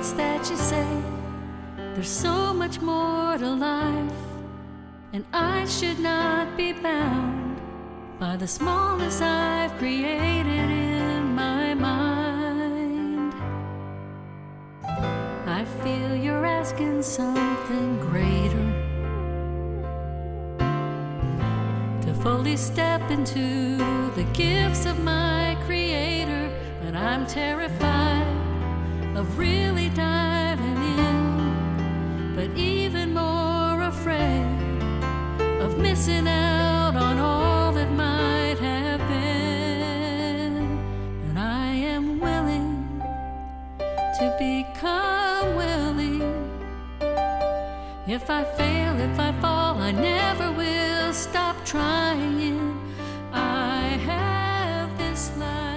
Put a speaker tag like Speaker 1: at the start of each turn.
Speaker 1: it's that you say there's so much more to life, and I should not be bound by the smallness I've created in my mind. I feel you're asking something greater, to fully step into the gifts of my Creator, but I'm terrified of really diving in, but even more afraid of missing out on all that might have been. And I am willing to become willing. If I fail, if I fall, I never will stop trying. I have this life.